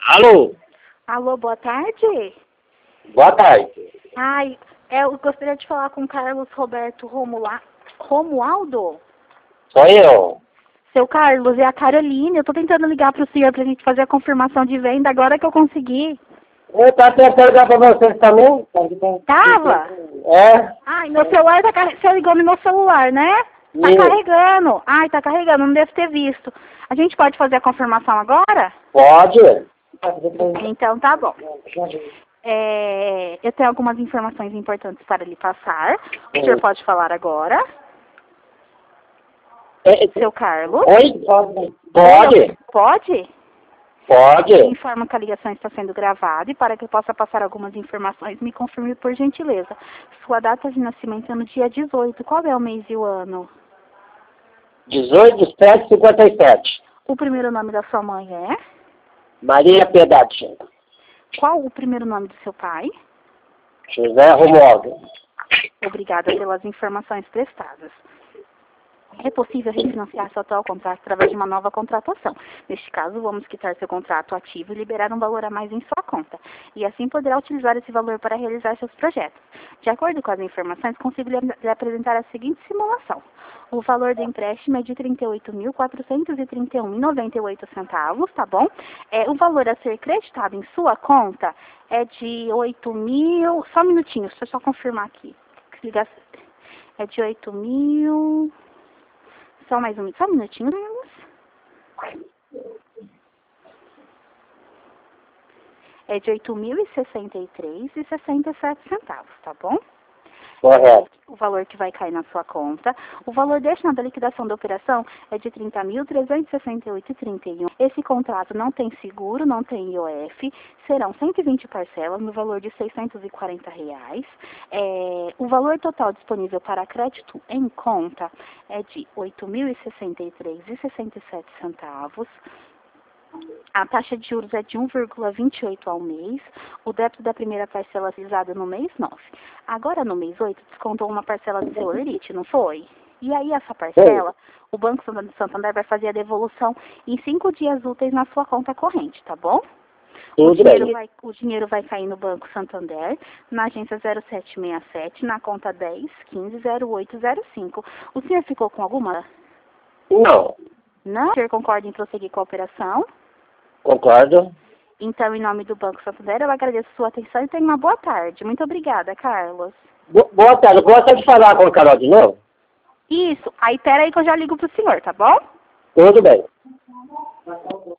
Alô? Alô, boa tarde. Boa tarde. Ai, eu gostaria de falar com Carlos Roberto Romualdo. Sou eu. Seu Carlos, é a Caroline. Eu tô tentando ligar pro senhor pra gente fazer a confirmação de venda agora que eu consegui. Eu tava tentando ligar pra vocês também. Tava? É? Ai, meu celular tá carregando. Você ligou no meu celular, né? Tá Isso. carregando. Ai, tá carregando, não devo ter visto. A gente pode fazer a confirmação agora? Pode. Então tá bom. Eu tenho algumas informações importantes para lhe passar. O senhor pode falar agora? Seu Carlos? Oi? Pode? Pode? Pode. Informo que a ligação está sendo gravada e para que eu possa passar algumas informações, me confirme por gentileza. Sua data de nascimento é no dia 18. Qual é o mês e o ano? 18/7/57. O primeiro nome da sua mãe é? Maria Piedade. Qual o primeiro nome do seu pai? José Romualdo. Obrigada pelas informações prestadas. É possível refinanciar seu atual contrato através de uma nova contratação. Neste caso, vamos quitar seu contrato ativo e liberar um valor a mais em sua conta. E assim poderá utilizar esse valor para realizar seus projetos. De acordo com as informações, consigo lhe apresentar a seguinte simulação. O valor do empréstimo é de R$ 38.431,98, tá bom? O valor a ser creditado em sua conta é de 8.000... Só um minutinho, deixa eu só confirmar aqui. É de 8.000... Só um minutinho. É de R$ 8.063,67, tá bom? Correto. O valor que vai cair na sua conta. O valor destinado à liquidação da operação é de R$ 30.368,31. Esse contrato não tem seguro, não tem IOF. Serão 120 parcelas no valor de R$ 640. O valor total disponível para crédito em conta é de R$ 8.063,67. A taxa de juros é de 1,28 ao mês. O débito da primeira parcela realizada no mês 9. Agora, no mês 8, descontou uma parcela do seu ERIT, não foi? E aí, essa parcela, o Banco Santander vai fazer a devolução em 5 dias úteis na sua conta corrente, tá bom? O dinheiro vai cair no Banco Santander, na agência 0767, na conta 10150805. O senhor ficou com alguma? Não. Não? O senhor concorda em prosseguir com a operação? Concordo. Então, em nome do Banco Santander, eu agradeço a sua atenção e tenha uma boa tarde. Muito obrigada, Carlos. Boa tarde. Gosta de falar com a Carol de novo? Isso. Aí, pera aí que eu já ligo pro senhor, tá bom? Tudo bem.